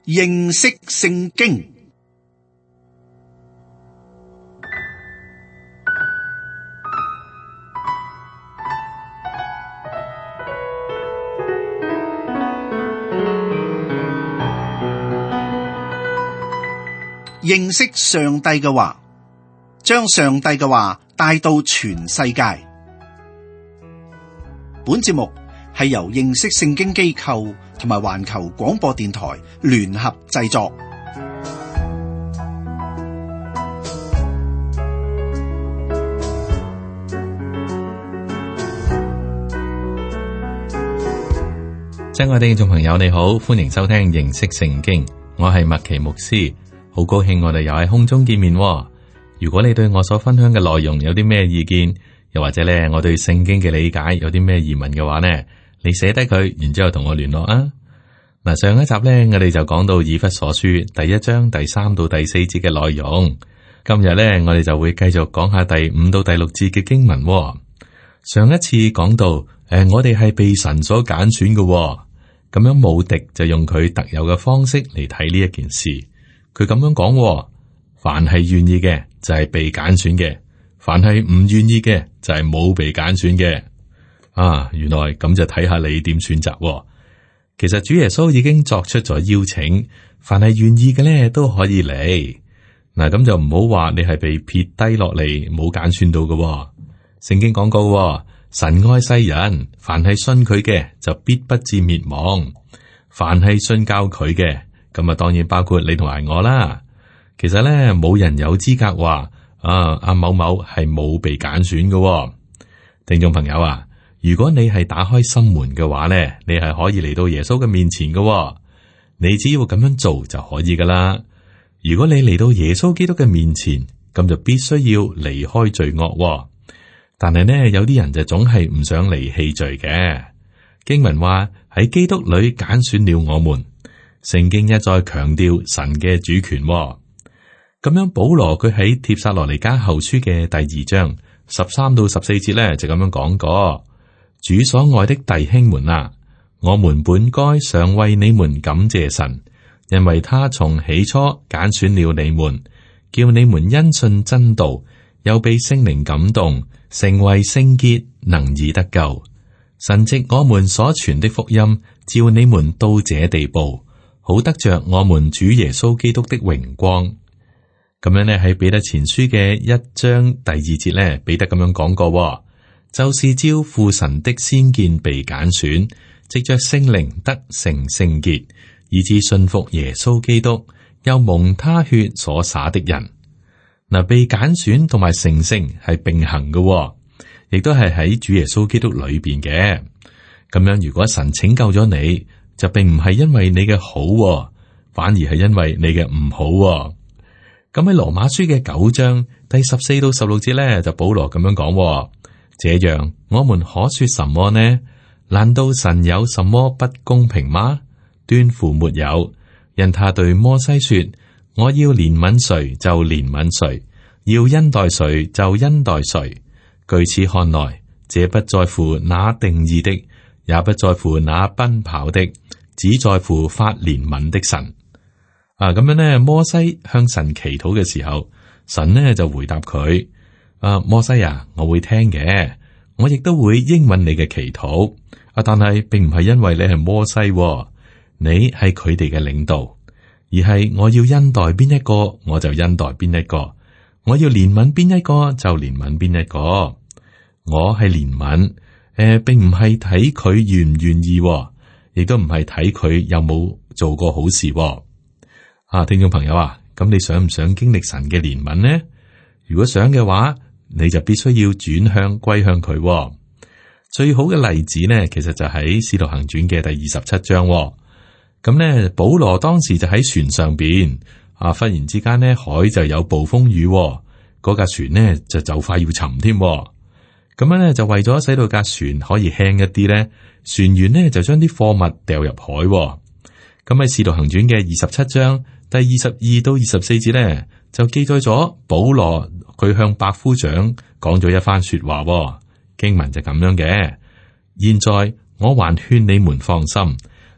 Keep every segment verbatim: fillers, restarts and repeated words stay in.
認識聖經。認識上帝嘅話，將上帝嘅話帶到全世界。本節目係由認識聖經機構同埋環球廣播電台聯合製作。 親愛的聽眾朋友，你好，歡迎收聽認識聖經，我係麥奇牧師。好高興我哋又喺空中見面喎。如果你對我所分享嘅內容有啲咩意見，又或者咧我對聖經嘅理解有啲咩疑問嘅話呢，你寫低佢，然之後同我聯絡啊。嗱，上一集咧我哋就講到以弗所書第一章第三到第四節嘅內容。今日咧我哋就會繼續講下第五到第六節嘅經文喎。上一次講到誒、呃，我哋係被神所揀選嘅喎，咁樣無敵就用佢特有嘅方式嚟睇呢一件事。佢咁樣講，凡係願意嘅就係被揀選嘅，凡係唔願意嘅就係冇被揀選嘅。啊，原來咁就睇下你點選擇。其實主耶穌已經作出咗邀請，凡係願意嘅咧都可以嚟。嗱，咁就唔好話你係被撇低落嚟，冇揀選到嘅。聖經講過，神愛世人，凡係信佢嘅就必不至滅亡，凡係信教佢嘅。咁啊，當然包括你同埋我啦。其實咧，冇人有資格話啊，阿某某係冇被揀選嘅喎。聽眾朋友啊，如果你係打開心門嘅話咧，你係可以嚟到耶穌嘅面前嘅喎。你只要咁樣做就可以噶啦。如果你嚟到耶穌基督嘅面前，咁就必須要離開罪惡喎。但係呢，有啲人就總係唔想離棄罪嘅。經文話喺基督裏揀選了我們。聖經一再強調神嘅主權、哦，咁樣保羅佢喺帖撒羅尼迦後書嘅第二章十三到十四節咧就咁樣講過：主所愛的弟兄們啊，我們本該常為你們感謝神，因為他從起初揀選了你們，叫你們因信真道，又被聖靈感動，成為聖潔，能以得救。神藉我們所傳的福音，召你們到這地步。好得着我們主耶穌基督的榮光。咁樣呢，喺彼得前書嘅一章第二節呢，彼得咁樣講過，就是照父神的先見被揀選，藉着聖靈得成聖潔，以致信服耶穌基督，又蒙他血所灑的人。嗱，被揀選同埋成聖係並行嘅，亦都係喺主耶穌基督裏邊嘅。咁樣，如果神拯救咗你，就並唔係因為你嘅好，反而係因為你嘅唔好。咁喺羅馬書嘅九章第十四到十六節咧，就保羅咁樣講：這樣我們可說什麼呢？難道神有什麼不公平嗎？斷乎沒有，因他對摩西說：我要憐憫誰就憐憫誰，要恩待誰就恩待誰。據此看來，這不在乎那定義的，也不在乎那奔跑的，只在乎發憐憫的神。啊，咁樣呢，摩西向神祈禱嘅時候，神呢就回答佢：啊，摩西啊，我會聽嘅，我亦都會應允你嘅祈禱。啊，但係並唔係因為你係摩西，你係佢哋嘅領導，而係我要恩待邊一個，我就恩待邊一個；我要憐憫邊一個，就憐憫邊一個。我係憐憫，誒、呃，並唔係睇佢願唔願意，亦都唔係睇佢有冇做過好事。啊，聽眾朋友啊，咁你想唔想經歷神嘅憐憫呢？如果想嘅話，你就必須要轉向歸向佢。最好嘅例子呢，其實就喺《使徒行傳》嘅第二十七章。咁呢，保羅當時就喺船上邊，啊，忽然之間呢，海就有暴風雨，嗰架船呢就就快要沉添。咁樣呢，就為咗使到架船可以輕一啲呢，船員呢就將啲貨物掉入海。咁喺《使徒行傳》嘅二十七章第二十二到二十四節咧，就記載咗保羅佢向百夫長講咗一番說話。經文就咁樣嘅。現在我還勸你們放心，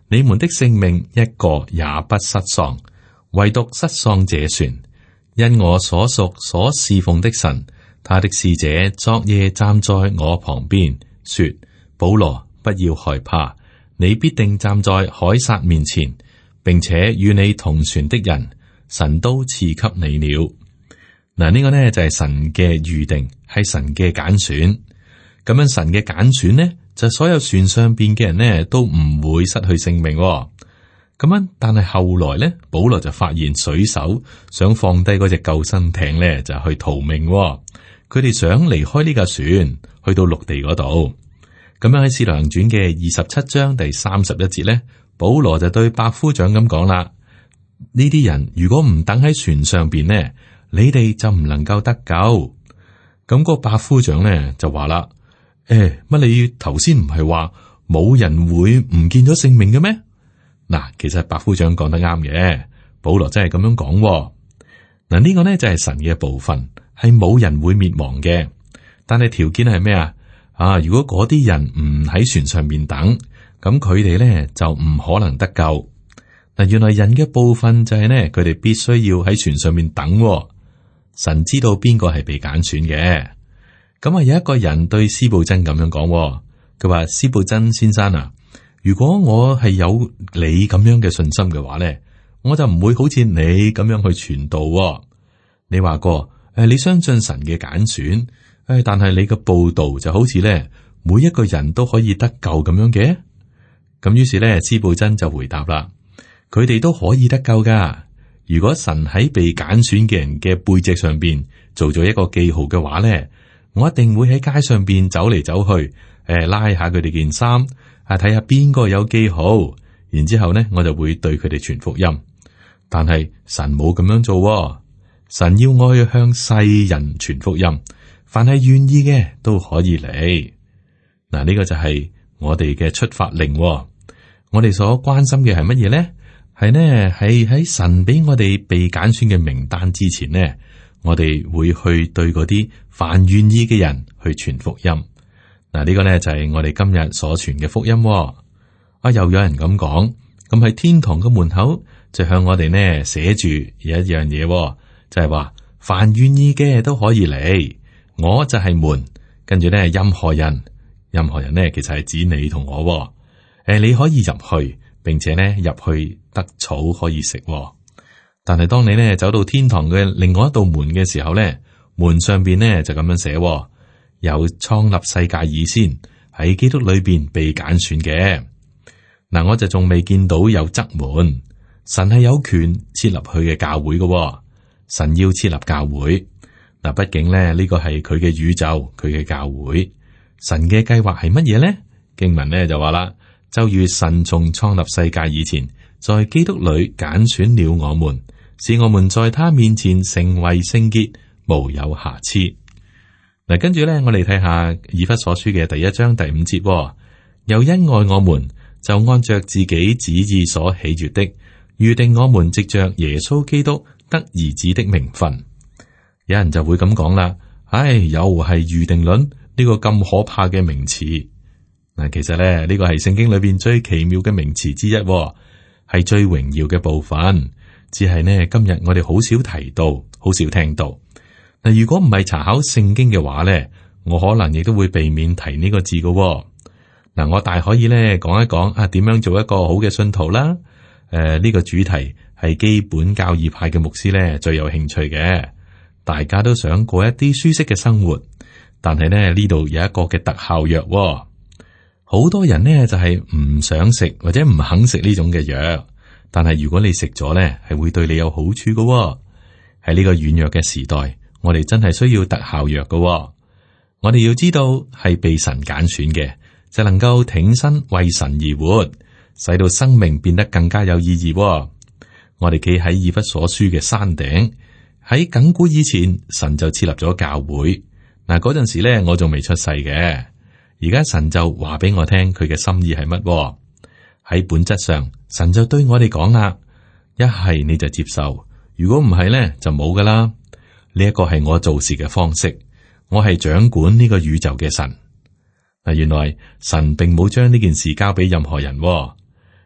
你們的性命一個也不失喪，唯獨失喪這船。因我所屬所侍奉的神，他的使者昨夜站在我旁邊，說：保羅，不要害怕，你必定站在凱撒面前，並且與你同船的人，神都賜給你了。嗱，呢個呢就係神嘅預定，係神嘅揀選。咁樣神嘅揀選呢，就所有船上邊嘅人呢都唔會失去性命。咁樣，但係後來咧，保羅就發現水手想放低嗰隻救生艇咧，就去逃命。佢哋想離開呢架船，去到陸地嗰度。咁樣喺《使徒行傳》嘅二十七章第三十一節咧，保羅就對百夫長咁講啦：呢啲人如果唔等喺船上邊呢，你哋就唔能夠得救。咁個百夫長咧就話啦：誒，乜你頭先唔係話冇人會唔見咗性命嘅咩？嗱，其實百夫長講得啱嘅，保羅真係咁樣講。嗱，呢個呢就係神嘅部分，係冇人會滅亡嘅，但係條件係咩啊？啊，如果嗰啲人唔喺船上面等，咁佢哋呢就唔可能得救。嗱，原來人嘅部分就係呢，佢哋必須要喺船上面等。神知道邊個係被揀選嘅。咁啊，有一個人對司布真咁樣講，佢話：司布真先生啊，如果我係有你咁樣嘅信心嘅話咧，我就唔會好似你咁樣去傳道喎。你話過誒，你相信神嘅揀選誒，但係你嘅報道就好似咧，每一個人都可以得救咁樣嘅。咁於是咧，司布真就回答啦：佢哋都可以得救噶。如果神喺被揀選嘅人嘅背脊上邊做咗一個記號嘅話咧，我一定會喺街上邊走嚟走去，誒，拉下佢哋件衫。啊！睇下邊個有記號，然之後咧，我就會對佢哋傳福音。但係神冇咁樣做喎，神要我去向世人傳福音，凡係願意嘅都可以嚟。嗱，呢個就係我哋嘅出發令喎。我哋所關心嘅係乜嘢咧？係呢，係喺神俾我哋被揀選嘅名單之前呢，我哋會去對嗰啲凡願意嘅人去傳福音。嗱，呢個咧就係我哋今日所傳嘅福音。啊，又有人咁講，咁喺天堂嘅門口就向我哋呢寫住有一樣嘢，就係話凡願意嘅都可以嚟，我就係門。跟住咧，任何人，任何人呢，其實係指你同我。誒，你可以入去，並且呢入去得草可以食。但係當你呢走到天堂嘅另外一道門嘅時候咧，門上邊呢就咁樣寫。有創立世界以先喺基督裏邊被揀選嘅。嗱，我就仲未見到有側門。神係有權設立佢嘅教會嘅，神要設立教會。嗱，畢竟咧呢個係佢嘅宇宙，佢嘅教會。神嘅計劃係乜嘢咧？經文咧就話啦，就如神從創立世界以前，在基督裏揀選了我們，使我們在他面前成為聖潔，無有瑕疵。嗱，跟住咧，我哋睇下以弗所書嘅第一章第五節，哦，又因愛我們，就按着自己旨意所喜悦的，預定我們藉着耶穌基督得兒子的名分。有人就會咁講啦，唉，又係預定論呢個咁可怕嘅名詞。嗱，其實咧呢個係聖經裏邊最奇妙嘅名詞之一，哦，係最榮耀嘅部分。只係呢，今日我哋好少提到，好少聽到。嗱，如果唔係查考聖經嘅話咧，我可能亦都會避免提呢個字嘅，哦。嗱，我大可以咧講一講啊，點樣做一個好嘅信徒啦。誒、呃，呢、這個主題係基本教義派嘅牧師咧最有興趣嘅。大家都想過一啲舒適嘅生活，但係咧呢度有一個嘅特效藥，哦。好多人呢就係、是、唔想食或者唔肯食呢種嘅藥，但係如果你食咗咧，係會對你有好處嘅，哦。喺呢個軟弱嘅時代，我哋真係需要特效藥嘅，哦。我哋要知道係被神揀選嘅，就能夠挺身為神而活，使到生命變得更加有意義，哦。我哋企喺以弗所書嘅山頂，喺亙古以前，神就設立咗教會。嗱，嗰陣時咧，我仲未出世嘅。而家神就話俾我聽佢嘅心意係乜？喺本質上，神就對我哋講啦：一係你就接受，如果唔係咧，就冇噶啦。呢一個係我做事嘅方式，我係掌管呢個宇宙嘅神。嗱，原來神並冇將呢件事交俾任何人，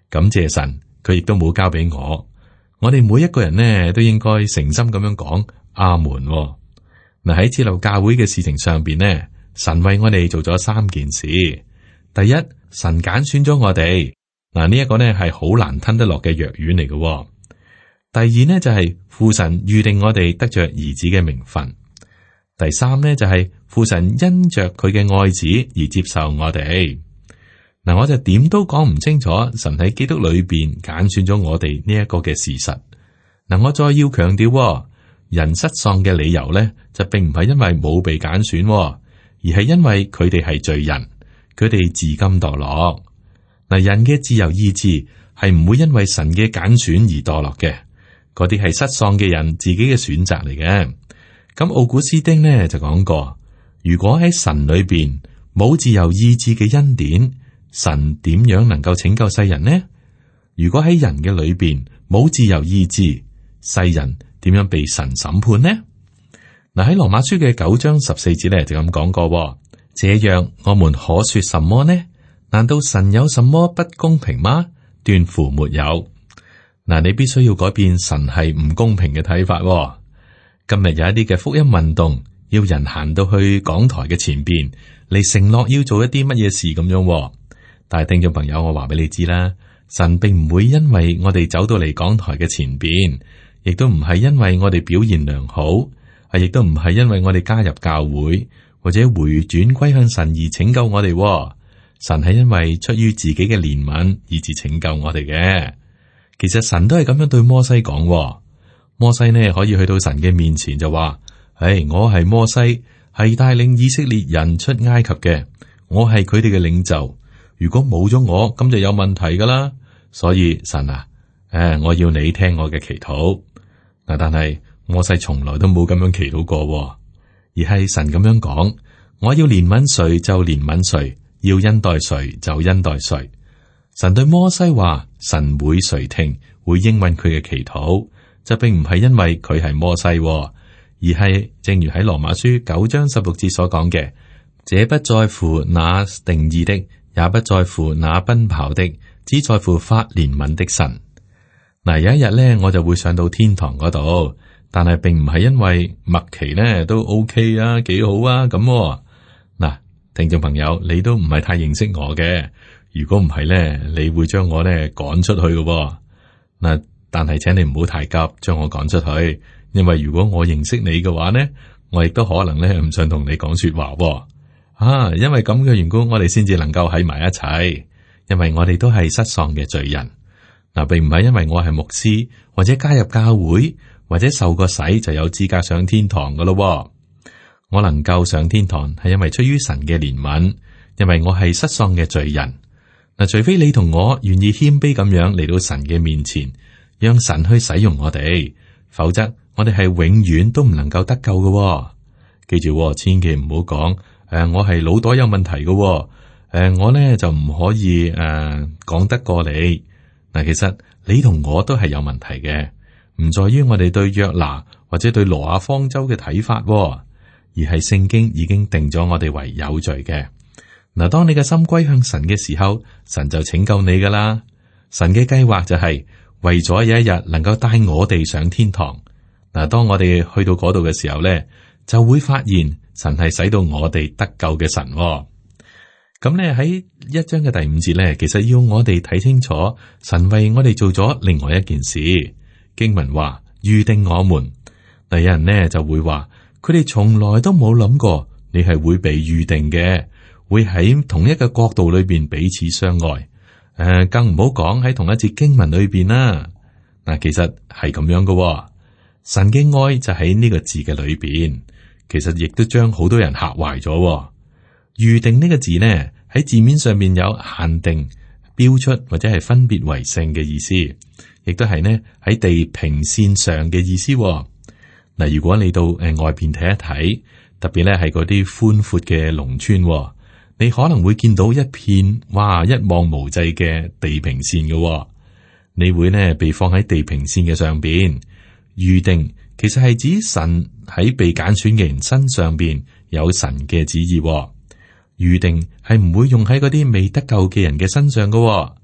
感謝神，佢亦都冇交俾我。我哋每一個人呢，都應該誠心咁樣講阿門。嗱，喺設立教會嘅事情上邊呢，神為我哋做咗三件事。第一，神揀選咗我哋。嗱，呢一個呢係好難吞得落嘅藥丸嚟嘅。第二呢，就係父神預定我哋得着兒子嘅名分。第三呢，就係父神因着佢嘅愛子而接受我哋。嗱，我就點都講唔清楚神喺基督裏邊揀選咗我哋呢一個嘅事實。嗱，我再要強調，人失喪嘅理由呢，就並唔係因為冇被揀選，而係因為佢哋係罪人，佢哋自甘墮落。嗱，人嘅自由意志係唔會因為神嘅揀選而墮落嘅，嗰啲係失喪嘅人自己嘅選擇嚟嘅。咁奧古斯丁呢就講過，如果喺神裏邊冇自由意志嘅恩典，神點樣能夠拯救世人呢？如果喺人嘅裏邊冇自由意志，世人點樣被神審判呢？嗱，喺羅馬書嘅九章十四節咧就咁講過，這樣我們可說什麼呢？難道神有什麼不公平嗎？斷乎沒有。嗱，你必須要改變神係唔公平嘅睇法。今日有一啲嘅福音運動，要人行到去講台嘅前邊嚟承諾要做一啲乜嘢事咁樣。但係聽眾朋友，我話俾你知啦，神並唔會因為我哋走到嚟講台嘅前邊，亦都唔係因為我哋表現良好，啊，亦都唔係因為我哋加入教會或者回轉歸向神而拯救我哋。神係因為出於自己嘅憐憫以致拯救我哋嘅。其實神都係咁樣對摩西講。摩西呢可以去到神嘅面前就話：唉，我係摩西，係帶領以色列人出埃及嘅，我係佢哋嘅領袖。如果冇咗我，咁就有問題噶啦。所以神啊，誒，我要你聽我嘅祈禱。嗱，但係摩西從來都冇咁樣祈禱過，而係神咁樣講：我要憐憫誰就憐憫誰。要恩待誰就恩待誰。神對摩西話：神會垂聽，會應允佢嘅祈禱，就並唔係因為佢係摩西，而係正如喺羅馬書九章十六節所講嘅：這不在乎那定義的，也不在乎那奔跑的，只在乎發憐憫的神。嗱，有一日咧，我就會上到天堂嗰度，但係並唔係因為麥奇咧都 OK 啊，幾好啊咁。嗱。聽眾朋友，你都唔係太認識我嘅，如果唔係咧，你會將我咧趕出去嘅。嗱，但係請你唔好太急將我趕出去，因為如果我認識你嘅話咧，我亦都可能咧唔想同你講說話。啊，因為咁嘅緣故，我哋先至能夠喺埋一齊，因為我哋都係失喪嘅罪人。嗱，並唔係因為我係牧師或者加入教會或者受過洗就有資格上天堂噶咯。我能夠上天堂係因為出於神嘅憐憫，因為我係失喪嘅罪人。嗱，除非你同我願意謙卑咁樣嚟到神嘅面前，讓神去使用我哋，否則我哋係永遠都唔能夠得救嘅。記住，千祈唔好講誒，我係腦袋有問題嘅，誒、呃，我咧就唔可以誒講、呃、得過你。嗱，其實你同我都係有問題嘅，唔在於我哋對約拿或者對挪亞方舟嘅睇法。而係聖經已經定咗我哋為有罪嘅。嗱，當你嘅心歸向神嘅時候，神就拯救你噶啦。神嘅計劃就係為咗有一日能夠帶我哋上天堂。嗱，當我哋去到嗰度嘅時候咧，就會發現神係使到我哋得救嘅神。咁咧喺一章嘅第五節咧，其實要我哋睇清楚，神為我哋做咗另外一件事。經文話預定我們。嗱，有人咧就會話。佢哋從來都冇諗過，你係會被預定嘅，會喺同一個國度裏邊彼此相愛。誒、呃，更唔好講喺同一節經文裏邊啦。嗱，其實係咁樣嘅，神嘅愛就喺呢個字嘅裏邊。其實亦都將好多人嚇壞咗。預定呢個字呢，喺字面上面有限定、標出或者係分別為聖嘅意思，亦都係呢喺地平線上嘅意思。嗱，如果你到誒外邊睇一睇，特別咧係嗰啲寬闊嘅農村，你可能會見到一片哇一望無際嘅地平線嘅，你會呢被放喺地平線嘅上邊。預定其實係指神喺被揀選嘅人身上邊有神嘅旨意。預定係唔會用喺嗰啲未得救嘅人嘅身上嘅。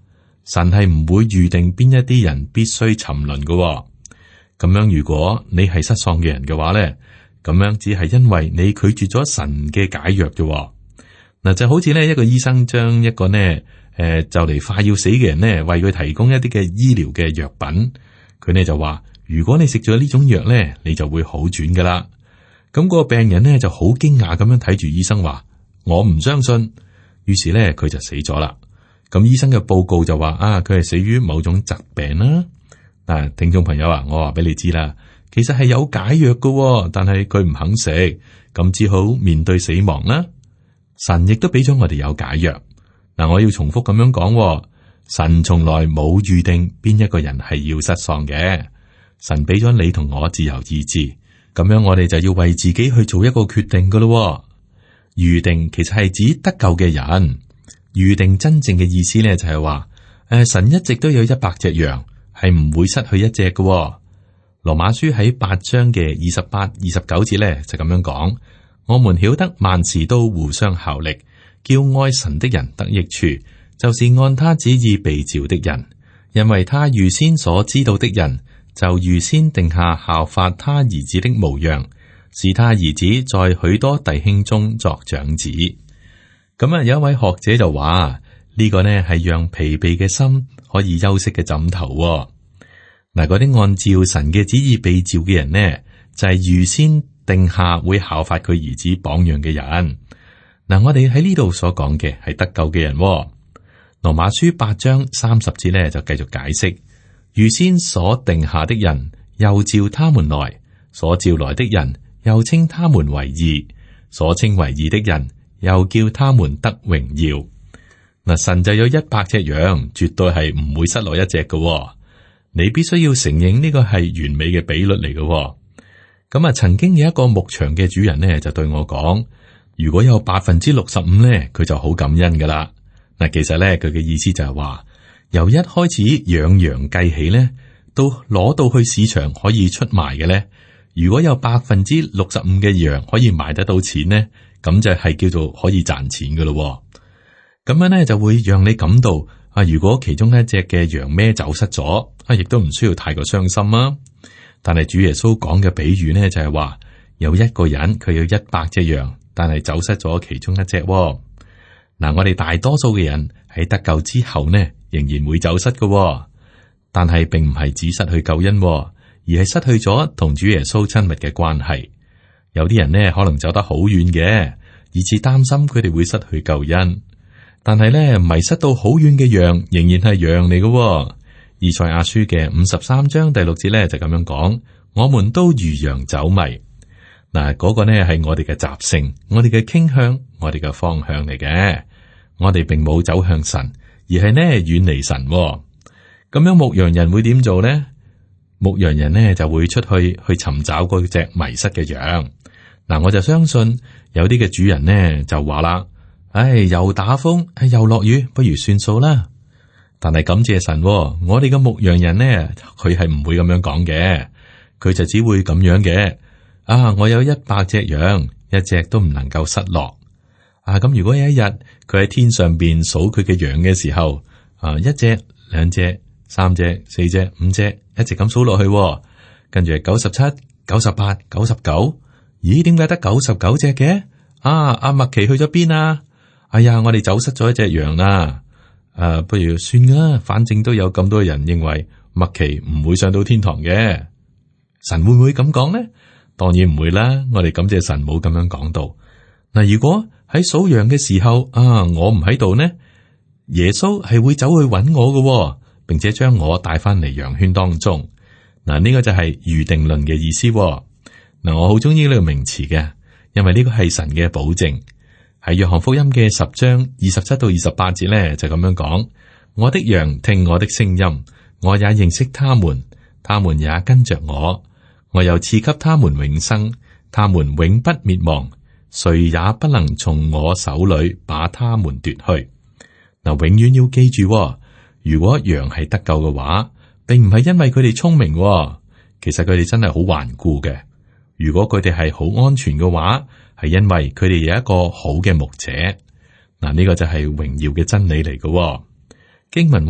神係唔會預定邊一啲人必須沉淪嘅喎。咁樣如果你係失喪嘅人嘅話咧，咁樣只係因為你拒絕咗神嘅解藥啫。嗱，就好似咧一個醫生將一個呢誒、呃、就嚟快要死嘅人呢，為佢提供一啲嘅醫療嘅藥品，佢呢就話：如果你食咗呢種藥咧，你就會好轉噶啦。咁、嗰個病人呢就好驚訝咁樣睇住醫生話：我唔相信。於是咧佢就死咗啦。咁醫生嘅報告就話：啊，佢係死於某種疾病啦。嗱，聽眾朋友啊，我話俾你知啦，其實係有解藥噶，但係佢唔肯食，咁只好面對死亡啦。神亦都俾咗我哋有解藥。嗱，我要重複咁樣講，神從來冇預定邊一個人係要失喪嘅。神俾咗你同我自由意志，咁樣我哋就要為自己去做一個決定噶咯。預定其實係指得救嘅人，預定真正嘅意思咧就係話，誒，神一直都有一百隻羊。係唔會失去一隻嘅、哦。羅馬書喺八章嘅二十八、二十九節咧就咁樣講：我們曉得萬事都互相效力，叫愛神的人得益處，就是按他旨意被召的人。因為他預先所知道的人，就預先定下效法他兒子的模樣，使他兒子在許多弟兄中作長子。咁啊，有一位學者就話：呢、這個呢係讓疲憊嘅心可以休息嘅枕頭、哦。嗱，嗰啲按照神嘅旨意被召嘅人呢，就係、是、預先定下會效法佢兒子榜樣嘅人。嗱，我哋喺呢度所講嘅係得救嘅人、哦。羅馬書八章三十節呢就繼續解釋：預先所定下的人，又召他們來；所召來的人，又稱他們為義；所稱為義的人，又叫他們得榮耀。嗱，神就有一百隻羊，絕對係唔會失落一隻嘅、哦。你必須要承認呢個係完美嘅比率嚟嘅、哦。咁啊，曾經有一個牧場嘅主人呢，就對我講：如果有百分之六十五咧，佢就好感恩噶啦。嗱，其實咧佢嘅意思就係話，由一開始養羊計起咧，到攞到去市場可以出賣嘅咧，如果有百分之六十五嘅羊可以賣得到錢咧，咁就係叫做可以賺錢噶咯。咁樣咧就會讓你感到啊，如果其中一隻嘅羊咩走失咗啊，亦都唔需要太過傷心啊。但係主耶穌講嘅比喻呢，就係話有一個人佢有一百隻羊，但係走失咗其中一隻。嗱，我哋大多數嘅人喺得救之後呢，仍然會走失嘅，但係並唔係只失去救恩，而係失去咗同主耶穌親密嘅關係。有啲人呢，可能走得好遠嘅，以致擔心佢哋會失去救恩。但係咧，迷失到好遠嘅羊仍然係羊嚟嘅。以賽亞書嘅五十三章第六節咧就咁樣講：我們都如羊走迷。嗱，嗰個呢係我哋嘅習性，我哋嘅傾向，我哋嘅方向嚟嘅。我哋並冇走向神，而係呢遠離神。咁樣牧羊人會點做呢？牧羊人呢就會出去去尋找嗰隻迷失嘅羊。嗱，我就相信有啲嘅主人呢就話啦。唉，又打風，又落雨，不如算數啦。但係感謝神，我哋嘅牧羊人呢，佢係唔會咁樣講嘅，佢就只會咁樣嘅。啊，我有一百隻羊，一隻都唔能夠失落。啊，咁如果有一日佢喺天上邊數佢嘅羊嘅時候，啊，一隻、兩隻、三隻、四隻、五隻，一直咁數落去，跟住係九十七、九十八、九十九，咦？點解得九十九隻嘅？啊，阿麥奇去咗邊啊？哎呀，我哋走失咗一隻羊啦！誒、啊，不如算啦，反正都有咁多人認為麥奇唔會上到天堂嘅。神會唔會咁講呢？當然唔會啦。我哋感謝神冇咁樣講到。嗱，如果喺數羊嘅時候啊，我唔喺度呢，耶穌係會走去揾我嘅，並且將我帶翻嚟羊圈當中。嗱，呢個就係預定論嘅意思。嗱，我好中意呢個名詞嘅，因為呢個係神嘅保證。喺約翰福音嘅十章二十七到二十八節咧，就咁樣講：我的羊聽我的聲音，我也認識他們，他們也跟着我。我又賜給他們永生，他們永不滅亡，誰也不能從我手裏把他們奪去。嗱，永遠要記住，如果羊係得救嘅話，並唔係因為佢哋聰明，其實佢哋真係好頑固嘅。如果佢哋係好安全嘅話，係因為佢哋有一個好嘅牧者。嗱，呢個就係榮耀嘅真理嚟嘅。經文話，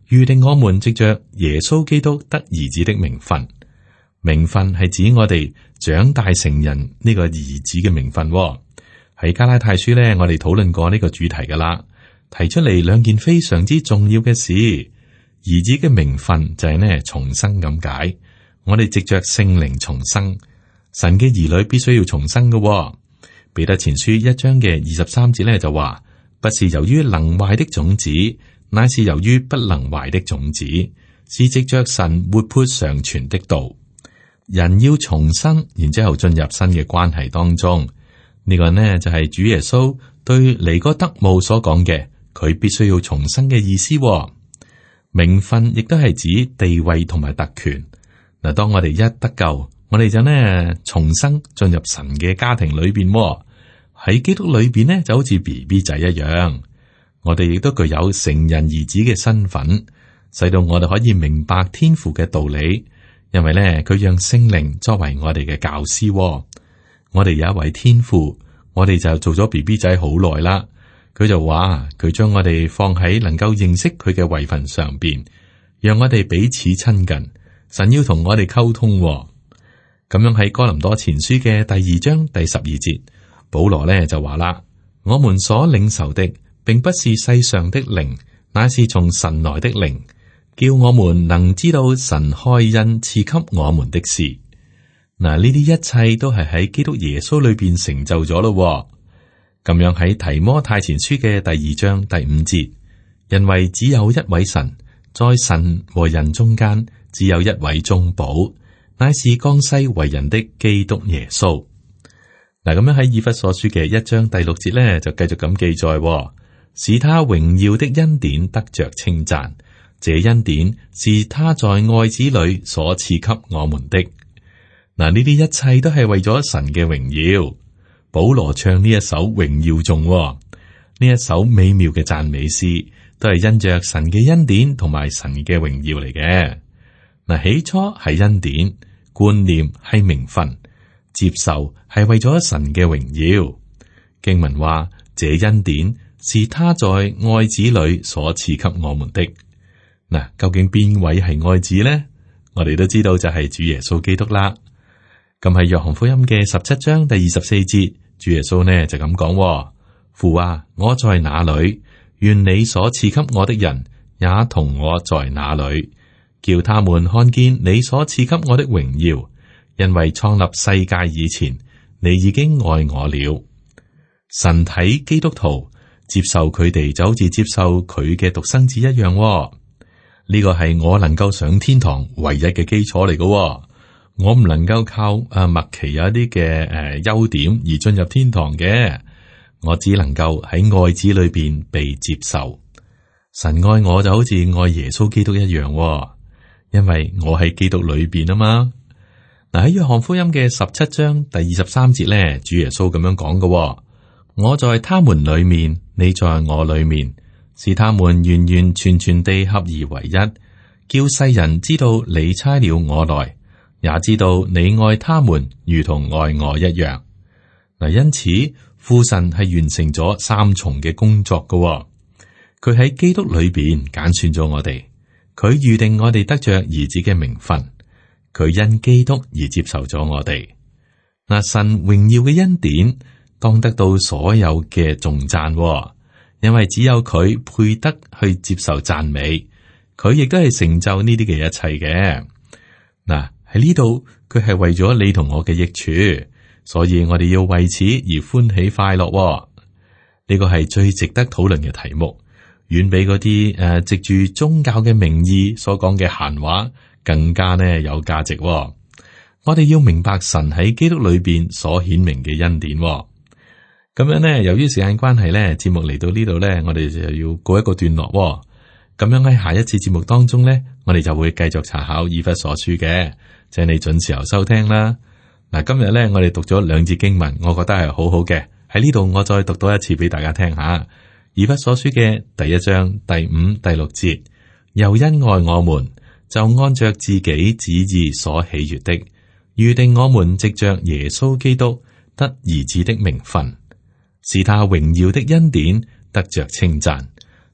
預定我們藉着耶穌基督得兒子的名分。名分係指我哋長大成人呢個兒子嘅名分。喺加拉太書呢，我哋討論過呢個主題噶啦，提出嚟兩件非常之重要嘅事。兒子嘅名分就係呢重生咁解，我哋藉着聖靈重生。神嘅兒女必須要重生嘅。彼得前書一章嘅二十三節呢就話，不是由於能壞的種子，乃是由於不能壞的種子，是藉着神活潑常存的道。人要重生，然之後進入新嘅關係當中。呢個呢就係主耶穌對尼哥德慕所講嘅，佢必須要重生嘅意思。名分亦都係指地位同埋特權。嗱，當我哋一得救，我哋就呢重生進入神嘅家庭裏邊。喺基督裏邊呢就好似 B B 仔一樣，我哋亦都具有成人兒子嘅身份，使到我哋可以明白天父嘅道理。因為呢，佢讓聖靈作為我哋嘅教師。我哋有一位天父，我哋就做咗 B B 仔好耐啦。佢就話佢將我哋放喺能夠認識佢嘅位份上邊，讓我哋彼此親近。神要同我哋溝通。咁樣喺哥林多前書嘅第二章第十二節，保羅呢就話啦：我們所領受的，並不是世上的靈，乃是從神來的靈，叫我們能知道神開恩賜給我們的事。嗱，呢啲一切都係喺基督耶穌裏邊成就咗咯。咁樣喺提摩太前書嘅第二章第五節，因為只有一位神，在神和人中間只有一位中保，乃是降世為人的基督耶穌。嗱，咁樣喺以弗所書嘅一章第六節咧，就繼續咁記載，使他榮耀的恩典得着稱讚。這恩典是他在愛子裏所賜給我們的。嗱，呢啲一切都係為咗神嘅榮耀。保羅唱呢一首榮耀頌，呢一首美妙嘅讚美詩，都係因着神嘅恩典同埋神嘅榮耀嚟嘅。嗱，起初係恩典，觀念係名分，接受係為咗神嘅榮耀。經文話，這恩典是他在愛子裏所賜給我們的。嗱，究竟邊位係愛子呢？我哋都知道就係主耶穌基督啦。咁喺約翰福音嘅十七章第二十四節，主耶穌呢就咁講：父啊，我在哪裏，願你所賜給我的人也同我在哪裏，叫他們看見你所賜給我的榮耀。因為創立世界以前，你已經愛我了。神睇基督徒接受佢哋，就好似接受佢嘅獨生子一樣。呢個係我能夠上天堂唯一嘅基礎嚟嘅。我唔能夠靠啊麥奇有一啲嘅誒優點而進入天堂嘅，我只能夠喺愛子裏邊被接受。神愛我就好似愛耶穌基督一樣，因為我喺基督裏邊啊嘛。嗱，喺約翰福音嘅十七章第二十三節咧，主耶穌咁樣講嘅：我在他們裏面，你在我裏面，使他們完完全全地合而為一，叫世人知道你差了我來，也知道你愛他們如同愛我一樣。嗱，因此父神係完成咗三重嘅工作嘅。佢喺基督裏邊揀選咗我哋，佢預定我哋得着兒子嘅名分，佢因基督而接受咗我哋。嗱，神榮耀嘅恩典當得到所有嘅頌讚，因為只有佢配得去接受讚美，佢亦都係成就呢啲嘅一切嘅。嗱，喺呢度佢係為咗你同我嘅益處，所以我哋要為此而歡喜快樂。呢個係最值得討論嘅題目，遠比嗰啲誒藉住宗教嘅名義所講嘅閒話更加呢有價值。我哋要明白神喺基督裏邊所顯明嘅恩典。咁樣呢，由於時間關係呢，節目嚟到呢度呢，我哋就要告一個段落。咁樣喺下一次節目當中呢，我哋就會繼續查考以弗所書嘅，請你準時候收聽啦。嗱，今日呢，我哋讀咗兩節經文，我覺得係好好嘅。喺呢度我再讀多一次俾大家聽下。以弗所書嘅第一章第五、第六節，又因愛我們，就按着自己旨意所喜悅的，預定我們藉着耶穌基督得兒子的名分，使他榮耀的恩典得着稱讚。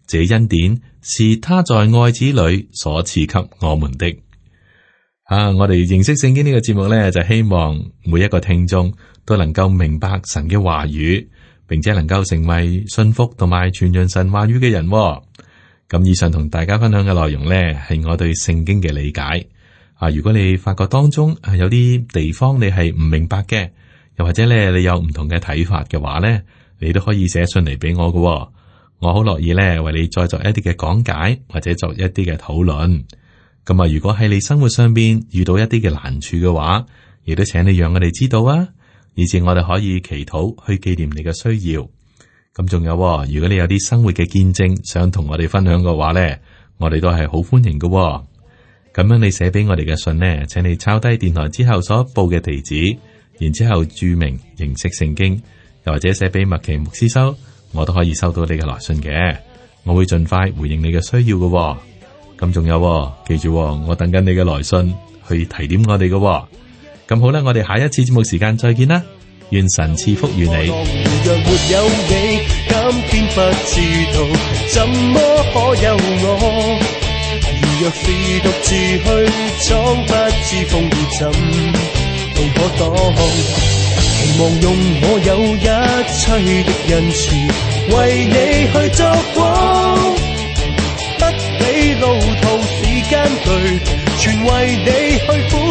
這恩典是他在愛子裏所賜給我們的。啊，我哋認識聖經呢個節目呢，就希望每一個聽眾都能夠明白神嘅話語，並且能夠成為信服同埋傳揚神話語嘅人。咁以上同大家分享嘅內容呢，係我對聖經嘅理解。啊，如果你發覺當中啊有啲地方你係唔明白嘅，又或者咧你有唔同嘅睇法嘅話呢，你都可以寫信嚟俾我㗎。我好樂意咧為你再作一啲嘅講解，或者作一啲嘅討論。咁啊，如果喺你生活上邊遇到一啲嘅難處嘅話，亦都請你讓我哋知道啊，以至我哋可以祈禱去紀念你嘅需要。咁仲有，如果你有啲生活嘅見證想同我哋分享嘅話呢，我哋都係好歡迎嘅。咁樣你寫俾我哋嘅信呢，請你抄低電台之後所報嘅地址，然之後注明認識聖經，又或者寫俾麥奇牧師收，我都可以收到你嘅來信嘅。我會盡快回應你嘅需要嘅。咁仲有，記住，我等緊你嘅來信去提點我哋嘅。咁好啦，我哋下一次節目時間再見啦，願神賜福與你。 若沒有你，今天不知道怎麼可有我。如若是獨自去闖，不知風雨怎同可擋。期望用我有一切的恩賜，為你去作光。不理路途是艱巨，全為你去苦